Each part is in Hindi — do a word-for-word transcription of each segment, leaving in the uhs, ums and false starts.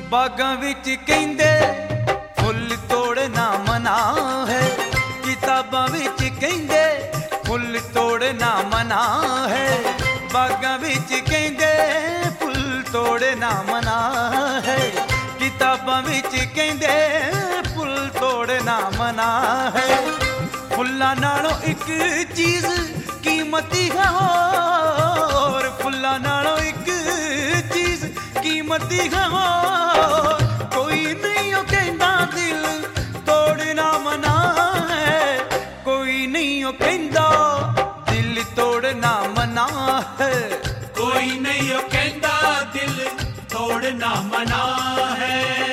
बागां विच कहंदे फुल तोड़ना मना है, किताबां विच कहंदे फुल तोड़ना मना है, बागां विच कहंदे फुल तोड़ना मना है, किताबां विच कहंदे फुल तोड़ना मना है। फुल्लां नालों एक चीज कीमती है और फुल्लां नालों एक चीज कीमती है और कोई नहीं ओ कहंदा दिल तोड़ना मना है, कोई नहीं ओ कहंदा दिल तोड़ना मना है, कोई नहीं ओ कहंदा दिल तोड़ना मना है।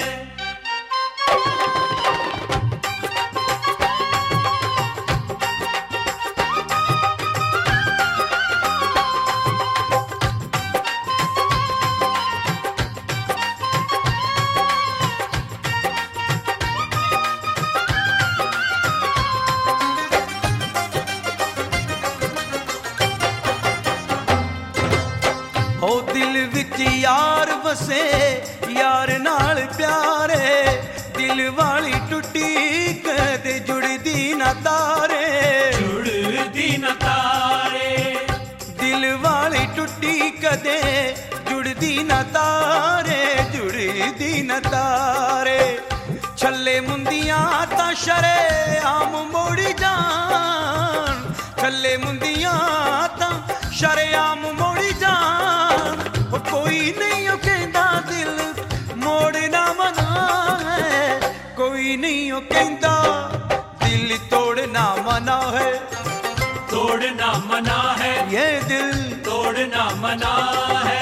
ओ दिल विच यार वसे यार नाल प्यारे, दिल वाली टुटी कदे जुड़दी ना तारे, जुड़दी न तारे, दिल वाली टुटी कदे जुड़दी ना तारे, जुड़दी ना तारे। छल्ले मुंदियां तां शरे आम मोड़ी जान, छल्ले मुंदियां तां शरे आम मोड़ी जान, ओ कोई नहीं ओ कहंदा दिल मोड़ना मना है, कोई नहीं ओ कहंदा दिल तोड़ना मना है, तोड़ना मना है, ये दिल तोड़ना मना है।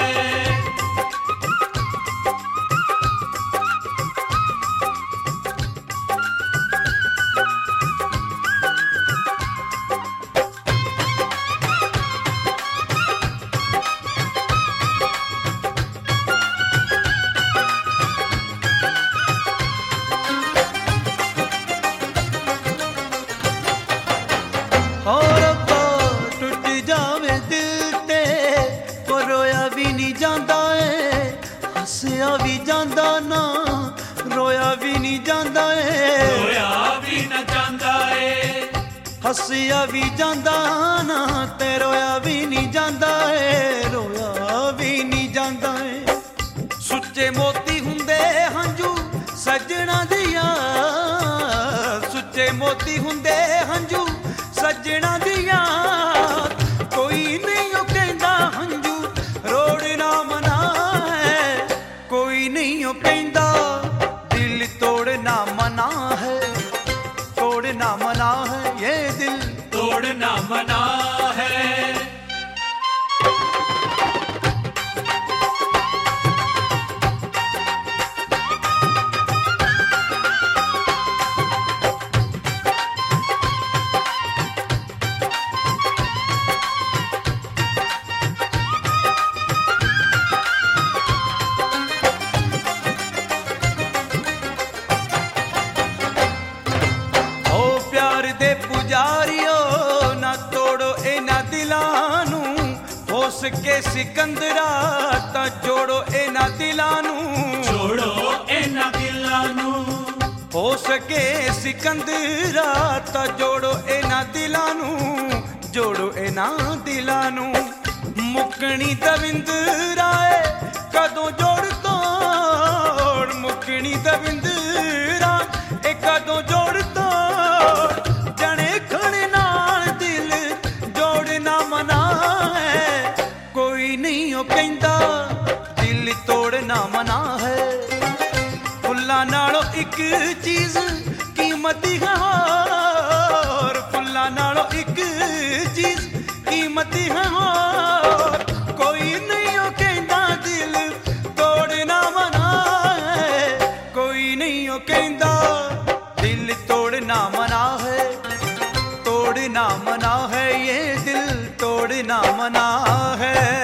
और टूट जावे दिल ते ओ रोया भी नहीं जांदा है, हसिया भी जांदा ना रोया भी नहीं जांदा है, रोया भी न जांदा है, हसिया भी जांदा ना ते रोया भी नहीं जांदा है, रोया भी नहीं जांदा है। सुच्चे मोती हुंदे हंजू सजना दिया, सुच्चे मोती हुंदे हंजू सजना दिया, कोई नहीं ओ कहंदा हंजू रोड़ना मना है, कोई नहीं ओ कहंदा दिल तोड़ना मना है, तोड़ना मना है, ये दिल तोड़ना मना है। ओ प्यार दे पुजारियो ना तोड़ो इना दिलां नू, हो सके सिकंदरा तां जोड़ो इना दिलां नू, जोड़ो इन्हां दिलां नू, हो सके सिकंदरा तां जोड़ो इना दिलां नू, जोड़ो इना दिलां नू। मुकनी दविंदरा ए कदों जोड़ तोड़, मुकनी दविंदरा ए कदों जोड़ तोड़, जने खड़े नाल दिल जोड़ना मना है, कोई नहीं ओ कहंदा दिल तोड़ना मना है। फुल्लां नालों एक चीज कीमती है और फुल्लां नालों एक चीज कीमती है और कोई नहीं ओ कहंदा दिल तोड़ना मना है, कोई नहीं ओ कहंदा दिल तोड़ना मना है, तोड़ना मना है, ये दिल तोड़ना मना है।